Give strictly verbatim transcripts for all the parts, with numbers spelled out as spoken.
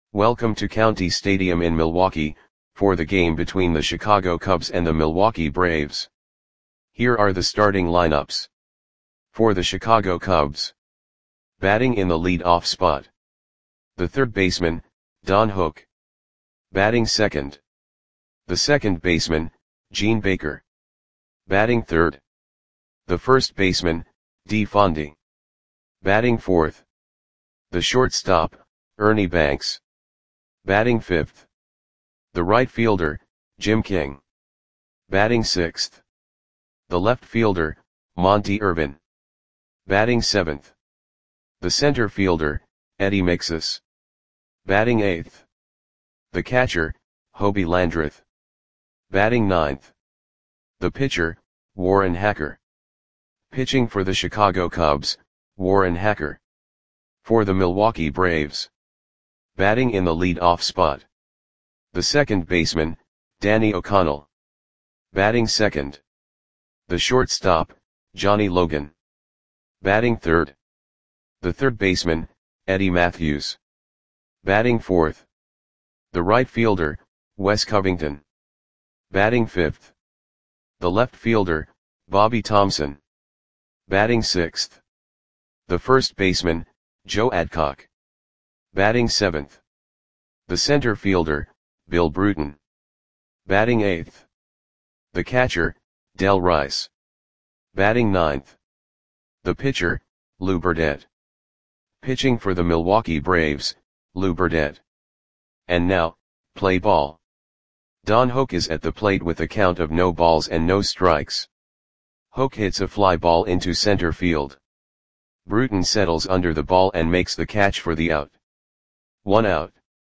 Welcome to County Stadium in Milwaukee, for the game between the Chicago Cubs and the Milwaukee Braves. Here are the starting lineups. For the Chicago Cubs. Batting in the lead-off spot. The third baseman, Don Hook. Batting second. The second baseman, Gene Baker. Batting third. The first baseman, Dee Fondy. Batting fourth. The shortstop, Ernie Banks. Batting fifth. The right fielder, Jim King. Batting sixth. The left fielder, Monte Irvin. Batting seventh. The center fielder, Eddie Mixus. Batting eighth. The catcher, Hobie Landreth. Batting ninth. The pitcher, Warren Hacker. Pitching for the Chicago Cubs, Warren Hacker. For the Milwaukee Braves. Batting in the lead-off spot. The second baseman, Danny O'Connell. Batting second. The shortstop, Johnny Logan. Batting third. The third baseman, Eddie Matthews. Batting fourth. The right fielder, Wes Covington. Batting fifth. The left fielder, Bobby Thomson. Batting sixth. The first baseman, Joe Adcock. Batting seventh. The center fielder, Bill Bruton. Batting eighth. The catcher, Del Rice. Batting ninth. The pitcher, Lou Burdett. Pitching for the Milwaukee Braves, Lou Burdett. And now, play ball. Don Hook is at the plate with a count of no balls and no strikes. Hook hits a fly ball into center field. Bruton settles under the ball and makes the catch for the out. One out.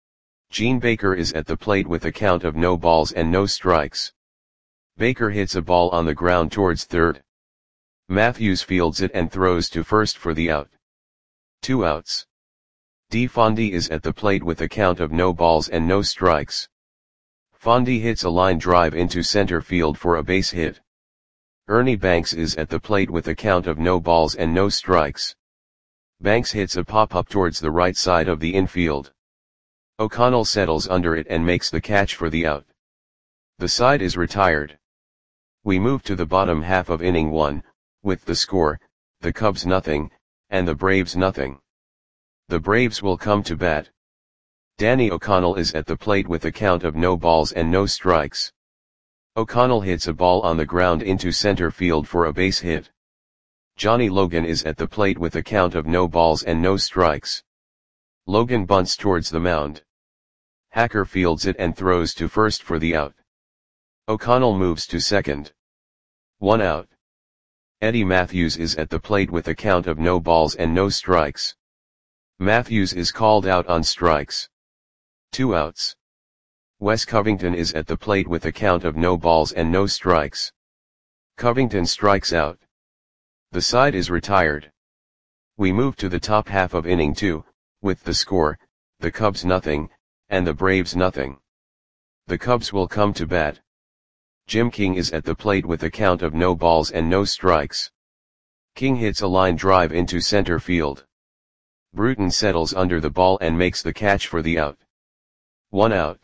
Gene Baker is at the plate with a count of no balls and no strikes. Baker hits a ball on the ground towards third. Matthews fields it and throws to first for the out. Two outs. Dee Fondy is at the plate with a count of no balls and no strikes. Fondy hits a line drive into center field for a base hit. Ernie Banks is at the plate with a count of no balls and no strikes. Banks hits a pop-up towards the right side of the infield. O'Connell settles under it and makes the catch for the out. The side is retired. We move to the bottom half of inning one, with the score, the Cubs nothing, and the Braves nothing. The Braves will come to bat. Danny O'Connell is at the plate with a count of no balls and no strikes. O'Connell hits a ball on the ground into center field for a base hit. Johnny Logan is at the plate with a count of no balls and no strikes. Logan bunts towards the mound. Hacker fields it and throws to first for the out. O'Connell moves to second. One out. Eddie Matthews is at the plate with a count of no balls and no strikes. Matthews is called out on strikes. Two outs. Wes Covington is at the plate with a count of no balls and no strikes. Covington strikes out. The side is retired. We move to the top half of inning two, with the score, the Cubs nothing, and the Braves nothing. The Cubs will come to bat. Jim King is at the plate with a count of no balls and no strikes. King hits a line drive into center field. Bruton settles under the ball and makes the catch for the out. One out.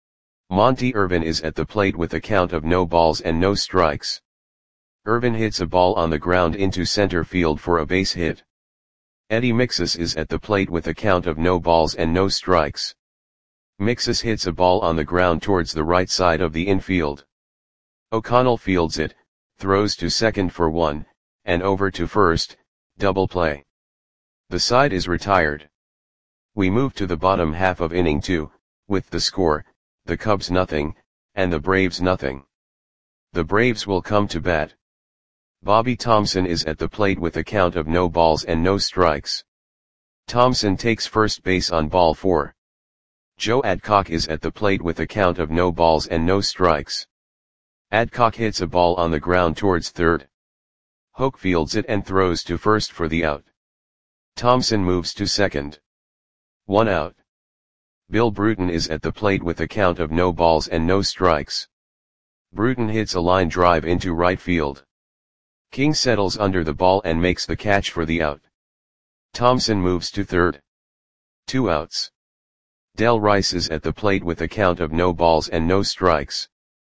Monte Irvin is at the plate with a count of no balls and no strikes. Irvin hits a ball on the ground into center field for a base hit. Eddie Mixus is at the plate with a count of no balls and no strikes. Mixus hits a ball on the ground towards the right side of the infield. O'Connell fields it, throws to second for one, and over to first, double play. The side is retired. We move to the bottom half of inning two, with the score, the Cubs nothing, and the Braves nothing. The Braves will come to bat. Bobby Thomson is at the plate with a count of no balls and no strikes. Thomson takes first base on ball four. Joe Adcock is at the plate with a count of no balls and no strikes. Adcock hits a ball on the ground towards third. Hook fields it and throws to first for the out. Thomson moves to second. One out. Bill Bruton is at the plate with a count of no balls and no strikes. Bruton hits a line drive into right field. King settles under the ball and makes the catch for the out. Thomson moves to third. Two outs. Del Rice is at the plate with a count of no balls and no strikes.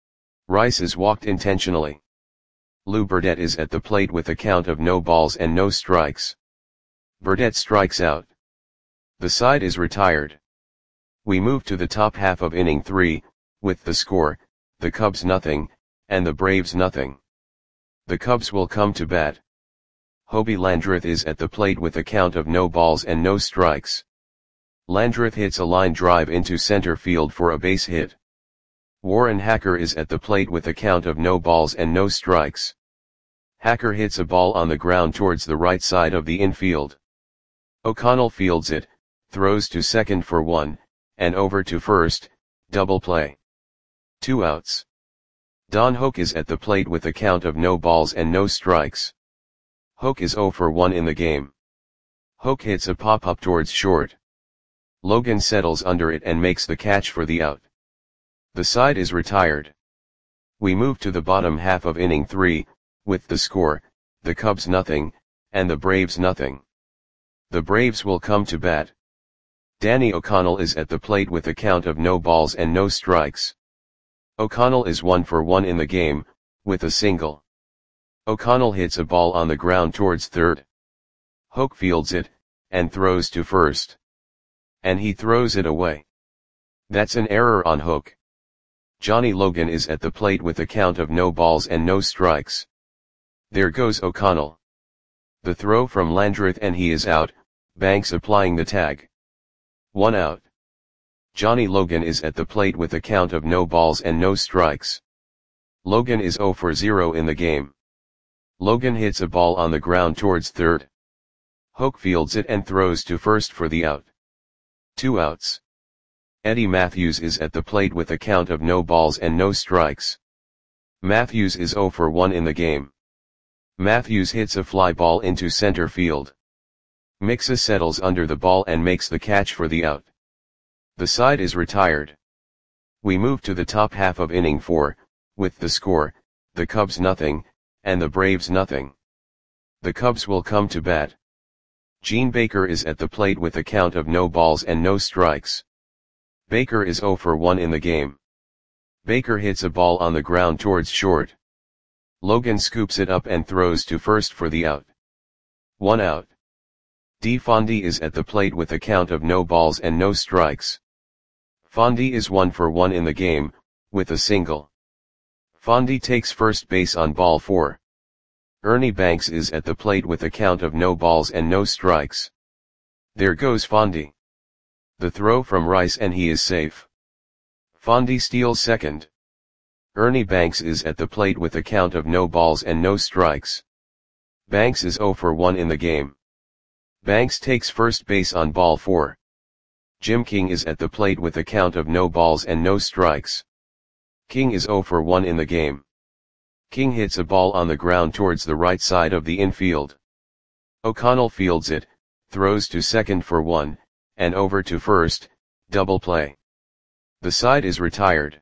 Rice is walked intentionally. Lou Burdette is at the plate with a count of no balls and no strikes. Burdette strikes out. The side is retired. We move to the top half of inning three, with the score, the Cubs nothing, and the Braves nothing. The Cubs will come to bat. Hobie Landreth is at the plate with a count of no balls and no strikes. Landreth hits a line drive into center field for a base hit. Warren Hacker is at the plate with a count of no balls and no strikes. Hacker hits a ball on the ground towards the right side of the infield. O'Connell fields it, throws to second for one, and over to first, double play. Two outs. Don Hoak is at the plate with a count of no balls and no strikes. Hoak is oh for one in the game. Hoak hits a pop-up towards short. Logan settles under it and makes the catch for the out. The side is retired. We move to the bottom half of inning three, with the score, the Cubs nothing, and the Braves nothing. The Braves will come to bat. Danny O'Connell is at the plate with a count of no balls and no strikes. O'Connell is one for one in the game, with a single. O'Connell hits a ball on the ground towards third. Hoak fields it, and throws to first. And he throws it away. That's an error on Hoak. Johnny Logan is at the plate with a count of no balls and no strikes. There goes O'Connell. The throw from Landreth and he is out, Banks applying the tag. One out. Johnny Logan is at the plate with a count of no balls and no strikes. Logan is oh for zero in the game. Logan hits a ball on the ground towards third. Hoak fields it and throws to first for the out. Two outs. Eddie Matthews is at the plate with a count of no balls and no strikes. Matthews is oh for one in the game. Matthews hits a fly ball into center field. Mixa settles under the ball and makes the catch for the out. The side is retired. We move to the top half of inning four, with the score, the Cubs nothing, and the Braves nothing. The Cubs will come to bat. Gene Baker is at the plate with a count of no balls and no strikes. Baker is oh for one in the game. Baker hits a ball on the ground towards short. Logan scoops it up and throws to first for the out. One out. D. Fondy is at the plate with a count of no balls and no strikes. Fondy is one for one in the game, with a single. Fondy takes first base on ball four. Ernie Banks is at the plate with a count of no balls and no strikes. There goes Fondy. The throw from Rice and he is safe. Fondy steals second. Ernie Banks is at the plate with a count of no balls and no strikes. Banks is oh for one in the game. Banks takes first base on ball four. Jim King is at the plate with a count of no balls and no strikes. King is oh for one in the game. King hits a ball on the ground towards the right side of the infield. O'Connell fields it, throws to second for one, and over to first, double play. The side is retired.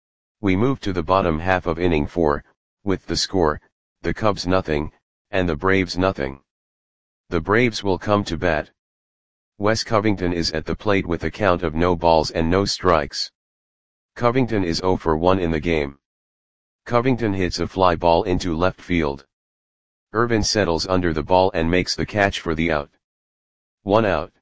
We move to the bottom half of inning four, with the score, the Cubs nothing, and the Braves nothing. The Braves will come to bat. Wes Covington is at the plate with a count of no balls and no strikes. Covington is oh for one in the game. Covington hits a fly ball into left field. Irvin settles under the ball and makes the catch for the out. One out.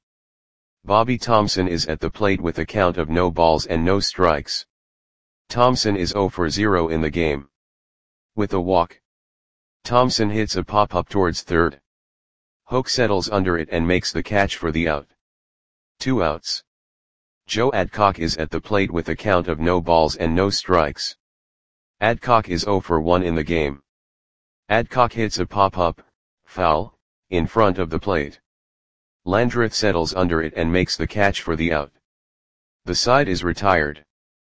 Bobby Thompson is at the plate with a count of no balls and no strikes. Thompson is oh for zero in the game. With a walk. Thompson hits a pop-up towards third. Hoak settles under it and makes the catch for the out. Two outs. Joe Adcock is at the plate with a count of no balls and no strikes. Adcock is oh for one in the game. Adcock hits a pop-up, foul, in front of the plate. Landreth settles under it and makes the catch for the out. The side is retired.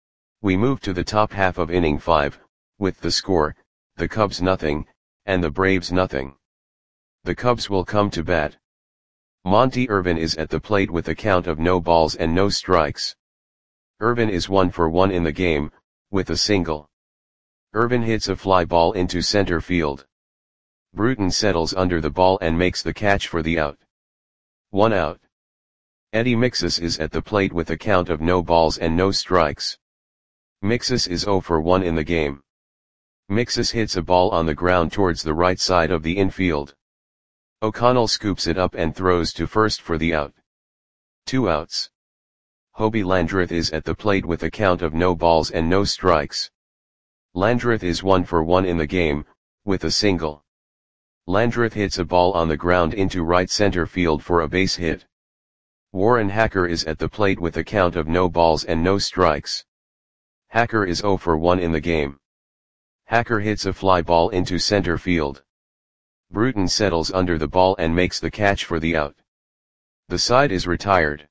We move to the top half of inning five, with the score, the Cubs nothing, and the Braves nothing. The Cubs will come to bat. Monty Irvin is at the plate with a count of no balls and no strikes. Irvin is one for one in the game, with a single. Irvin hits a fly ball into center field. Bruton settles under the ball and makes the catch for the out. One out. Eddie Mixus is at the plate with a count of no balls and no strikes. Mixus is zero for one in the game. Mixus hits a ball on the ground towards the right side of the infield. O'Connell scoops it up and throws to first for the out. Two outs. Hobie Landreth is at the plate with a count of no balls and no strikes. Landreth is one for one in the game, with a single. Landreth hits a ball on the ground into right center field for a base hit. Warren Hacker is at the plate with a count of no balls and no strikes. Hacker is zero for one in the game. Hacker hits a fly ball into center field. Bruton settles under the ball and makes the catch for the out. The side is retired.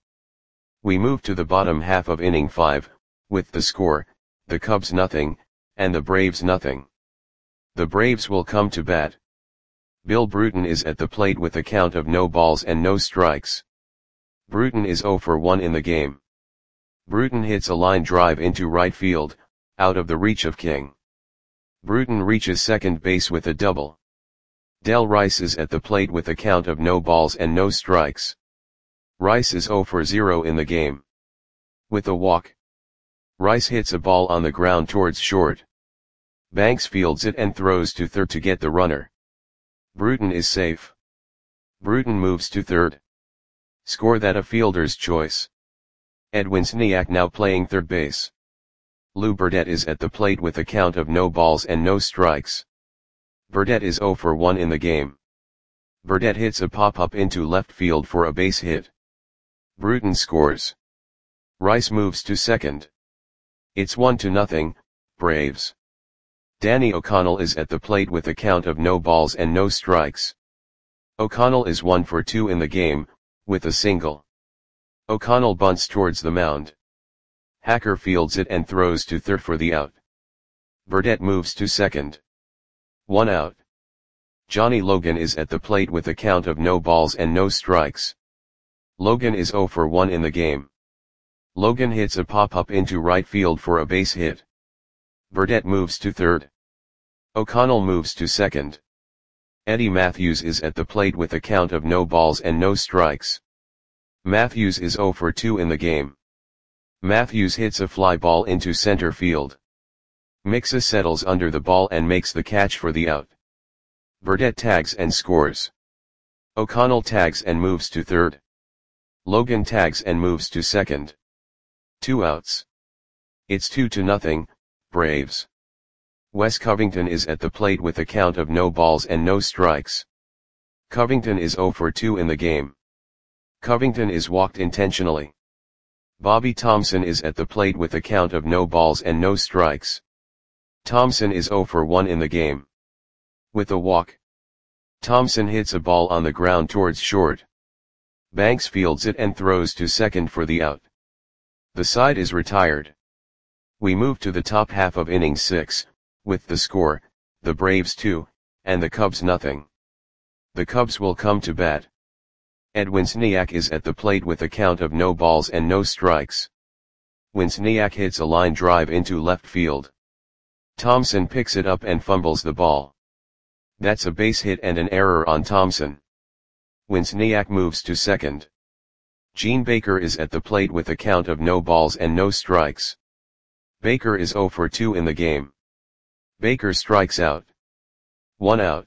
We move to the bottom half of inning five, with the score, the Cubs nothing, and the Braves nothing. The Braves will come to bat. Bill Bruton is at the plate with a count of no balls and no strikes. Bruton is zero for one in the game. Bruton hits a line drive into right field, out of the reach of King. Bruton reaches second base with a double. Del Rice is at the plate with a count of no balls and no strikes. Rice is zero for zero in the game. With a walk. Rice hits a ball on the ground towards short. Banks fields it and throws to third to get the runner. Bruton is safe. Bruton moves to third. Score that a fielder's choice. Edwin Sneak now playing third base. Lou Burdett is at the plate with a count of no balls and no strikes. Burdett is zero for one in the game. Burdett hits a pop-up into left field for a base hit. Bruton scores. Rice moves to second. It's one to nothing, Braves. Danny O'Connell is at the plate with a count of no balls and no strikes. O'Connell is one for two in the game, with a single. O'Connell bunts towards the mound. Hacker fields it and throws to third for the out. Burdett moves to second. One out. Johnny Logan is at the plate with a count of no balls and no strikes. Logan is zero for one in the game. Logan hits a pop-up into right field for a base hit. Burdett moves to third. O'Connell moves to second. Eddie Matthews is at the plate with a count of no balls and no strikes. Matthews is zero for two in the game. Matthews hits a fly ball into center field. Mixus settles under the ball and makes the catch for the out. Burdett tags and scores. O'Connell tags and moves to third. Logan tags and moves to second. Two outs. It's two to nothing, Braves. Wes Covington is at the plate with a count of no balls and no strikes. Covington is zero for two in the game. Covington is walked intentionally. Bobby Thompson is at the plate with a count of no balls and no strikes. Thompson is zero for one in the game. With a walk. Thompson hits a ball on the ground towards short. Banks fields it and throws to second for the out. The side is retired. We move to the top half of inning six, with the score, the Braves two, and the Cubs nothing. The Cubs will come to bat. Edwin Sneak is at the plate with a count of no balls and no strikes. Winsniak hits a line drive into left field. Thompson picks it up and fumbles the ball. That's a base hit and an error on Thompson. Winsniak moves to second. Gene Baker is at the plate with a count of no balls and no strikes. Baker is zero for two in the game. Baker strikes out. One out.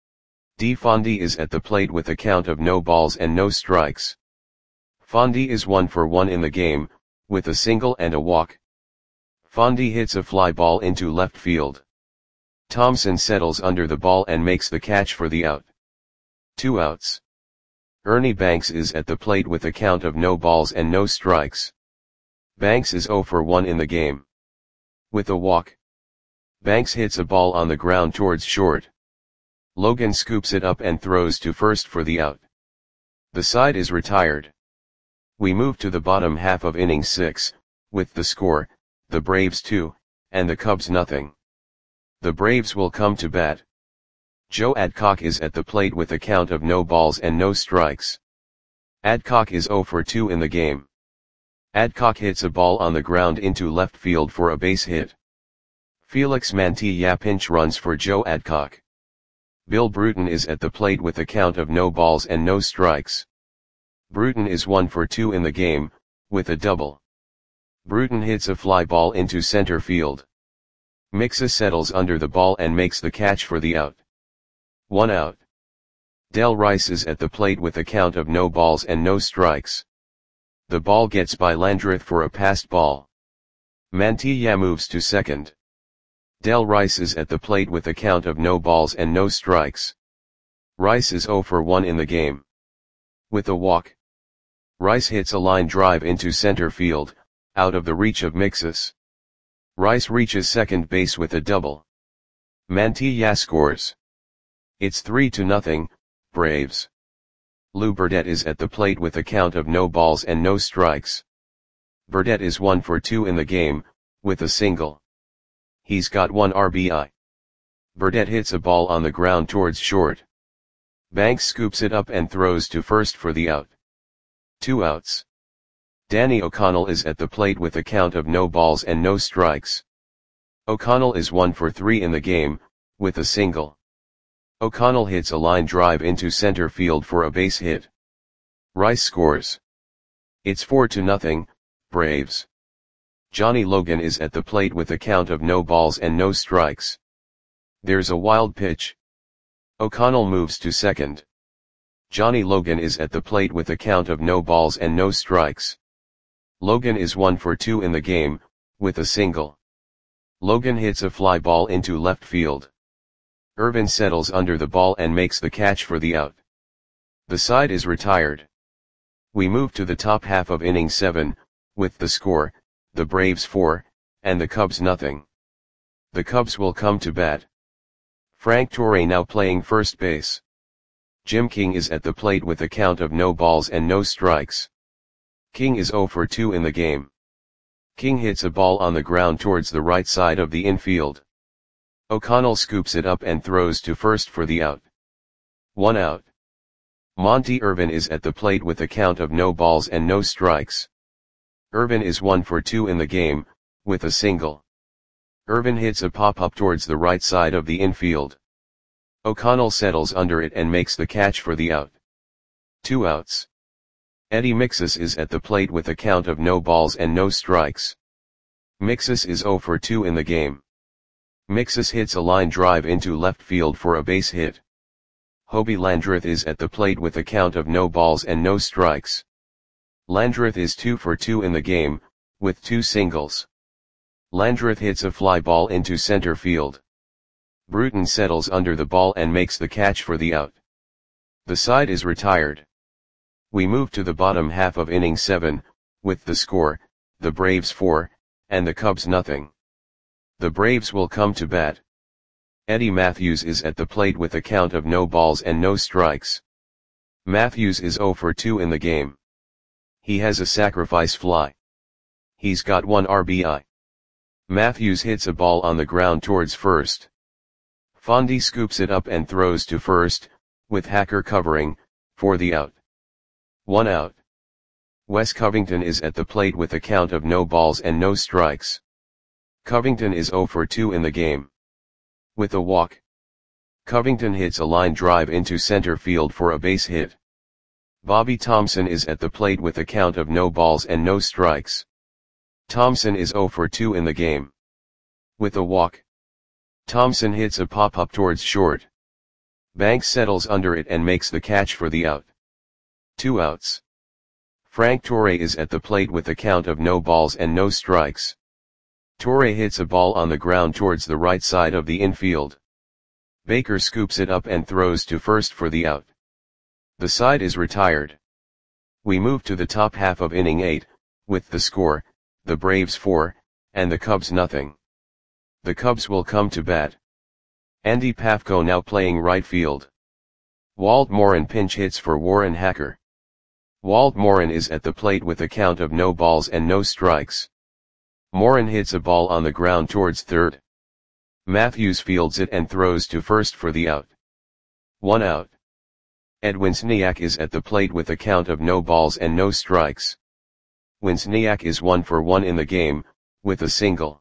D. Fondy is at the plate with a count of no balls and no strikes. Fondy is one for one in the game, with a single and a walk. Fondy hits a fly ball into left field. Thompson settles under the ball and makes the catch for the out. Two outs. Ernie Banks is at the plate with a count of no balls and no strikes. Banks is zero for one in the game. With a walk. Banks hits a ball on the ground towards short. Logan scoops it up and throws to first for the out. The side is retired. We move to the bottom half of inning six, with the score, the Braves two, and the Cubs nothing. The Braves will come to bat. Joe Adcock is at the plate with a count of no balls and no strikes. Adcock is zero for two in the game. Adcock hits a ball on the ground into left field for a base hit. Felix Mantilla pinch runs for Joe Adcock. Bill Bruton is at the plate with a count of no balls and no strikes. Bruton is one for two in the game, with a double. Bruton hits a fly ball into center field. Mixus settles under the ball and makes the catch for the out. One out. Del Rice is at the plate with a count of no balls and no strikes. The ball gets by Landreth for a passed ball. Mantilla moves to second. Del Rice is at the plate with a count of no balls and no strikes. Rice is zero for one in the game. With a walk. Rice hits a line drive into center field, out of the reach of Mixus. Rice reaches second base with a double. Mantilla scores. It's three to nothing, Braves. Lou Burdette is at the plate with a count of no balls and no strikes. Burdette is one for two in the game, with a single. He's got one R B I. Burdette hits a ball on the ground towards short. Banks scoops it up and throws to first for the out. Two outs. Danny O'Connell is at the plate with a count of no balls and no strikes. O'Connell is one for three in the game, with a single. O'Connell hits a line drive into center field for a base hit. Rice scores. It's four to nothing, Braves. Johnny Logan is at the plate with a count of no balls and no strikes. There's a wild pitch. O'Connell moves to second. Johnny Logan is at the plate with a count of no balls and no strikes. Logan is one for two in the game, with a single. Logan hits a fly ball into left field. Irvin settles under the ball and makes the catch for the out. The side is retired. We move to the top half of inning seven, with the score, the Braves four, and the Cubs nothing. The Cubs will come to bat. Frank Torre now playing first base. Jim King is at the plate with a count of no balls and no strikes. King is zero for two in the game. King hits a ball on the ground towards the right side of the infield. O'Connell scoops it up and throws to first for the out. One out. Monty Irvin is at the plate with a count of no balls and no strikes. Irvin is one for two in the game, with a single. Irvin hits a pop-up towards the right side of the infield. O'Connell settles under it and makes the catch for the out. Two outs. Eddie Mixus is at the plate with a count of no balls and no strikes. Mixus is zero for two in the game. Mixus hits a line drive into left field for a base hit. Hobie Landreth is at the plate with a count of no balls and no strikes. Landreth is two for two in the game, with two singles. Landreth hits a fly ball into center field. Bruton settles under the ball and makes the catch for the out. The side is retired. We move to the bottom half of inning seven, with the score, the Braves four, and the Cubs nothing. The Braves will come to bat. Eddie Matthews is at the plate with a count of no balls and no strikes. Matthews is zero for two in the game. He has a sacrifice fly. He's got one R B I. Matthews hits a ball on the ground towards first. Fondy scoops it up and throws to first, with Hacker covering, for the out. One out. Wes Covington is at the plate with a count of no balls and no strikes. Covington is zero for two in the game. With a walk. Covington hits a line drive into center field for a base hit. Bobby Thompson is at the plate with a count of no balls and no strikes. Thompson is zero for two in the game. With a walk. Thompson hits a pop-up towards short. Banks settles under it and makes the catch for the out. Two outs. Frank Torre is at the plate with a count of no balls and no strikes. Torre hits a ball on the ground towards the right side of the infield. Baker scoops it up and throws to first for the out. The side is retired. We move to the top half of inning eight, with the score, the Braves four, and the Cubs nothing. The Cubs will come to bat. Andy Pafko now playing right field. Walt Morin pinch hits for Warren Hacker. Walt Morin is at the plate with a count of no balls and no strikes. Morin hits a ball on the ground towards third. Matthews fields it and throws to first for the out. One out. Ed Winsniak is at the plate with a count of no balls and no strikes. Winsniak is one for one in the game, with a single.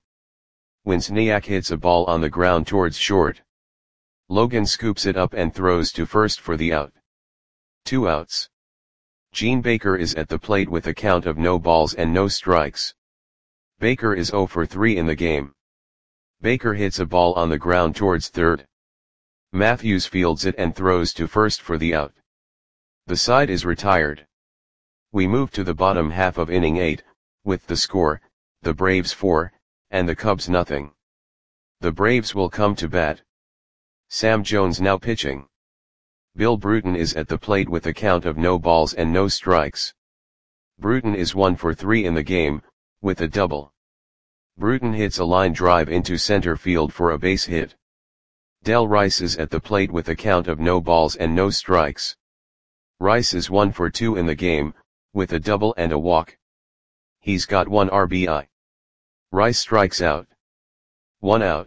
Winsniak hits a ball on the ground towards short. Logan scoops it up and throws to first for the out. Two outs. Gene Baker is at the plate with a count of no balls and no strikes. Baker is zero for three in the game. Baker hits a ball on the ground towards third. Matthews fields it and throws to first for the out. The side is retired. We move to the bottom half of inning eight, with the score, the Braves four, and the Cubs nothing. The Braves will come to bat. Sam Jones now pitching. Bill Bruton is at the plate with a count of no balls and no strikes. Bruton is one for three in the game, with a double. Bruton hits a line drive into center field for a base hit. Del Rice is at the plate with a count of no balls and no strikes. Rice is one for two in the game, with a double and a walk. He's got one R B I. Rice strikes out. One out.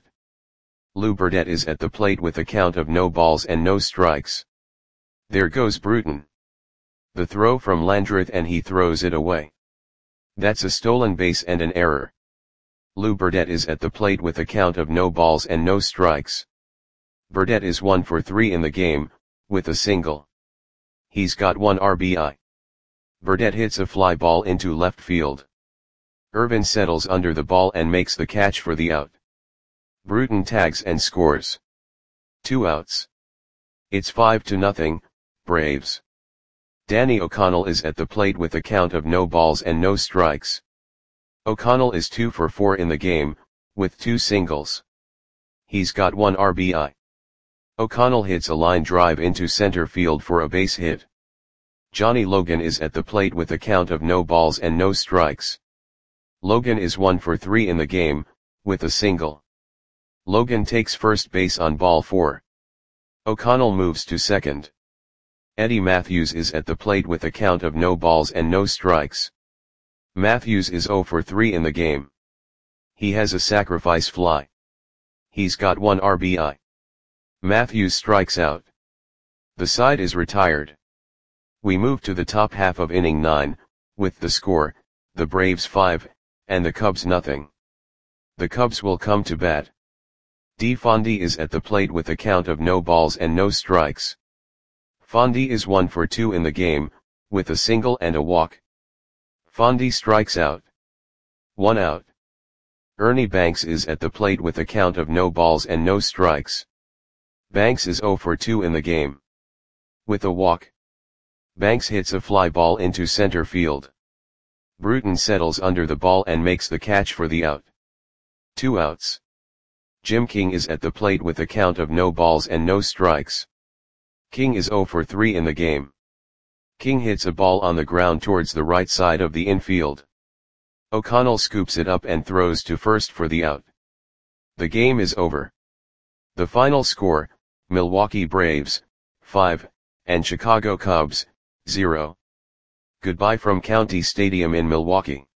Lou Burdette is at the plate with a count of no balls and no strikes. There goes Bruton. The throw from Landreth and he throws it away. That's a stolen base and an error. Lou Burdette is at the plate with a count of no balls and no strikes. Burdette is one for three in the game, with a single. He's got one R B I. Burdette hits a fly ball into left field. Irvin settles under the ball and makes the catch for the out. Bruton tags and scores. Two outs. It's five to nothing, Braves. Danny O'Connell is at the plate with a count of no balls and no strikes. O'Connell is two for four in the game, with two singles. He's got one R B I. O'Connell hits a line drive into center field for a base hit. Johnny Logan is at the plate with a count of no balls and no strikes. Logan is one for three in the game, with a single. Logan takes first base on ball four. O'Connell moves to second. Eddie Matthews is at the plate with a count of no balls and no strikes. Matthews is zero for three in the game. He has a sacrifice fly. He's got one R B I. Matthews strikes out. The side is retired. We move to the top half of inning nine, with the score, the Braves five, and the Cubs nothing. The Cubs will come to bat. D. Fondy is at the plate with a count of no balls and no strikes. Fondy is one for two in the game, with a single and a walk. Fondy strikes out. One out. Ernie Banks is at the plate with a count of no balls and no strikes. Banks is zero for two in the game. With a walk. Banks hits a fly ball into center field. Bruton settles under the ball and makes the catch for the out. Two outs. Jim King is at the plate with a count of no balls and no strikes. King is zero for three in the game. King hits a ball on the ground towards the right side of the infield. O'Connell scoops it up and throws to first for the out. The game is over. The final score, Milwaukee Braves, five, and Chicago Cubs, zero. Goodbye from County Stadium in Milwaukee.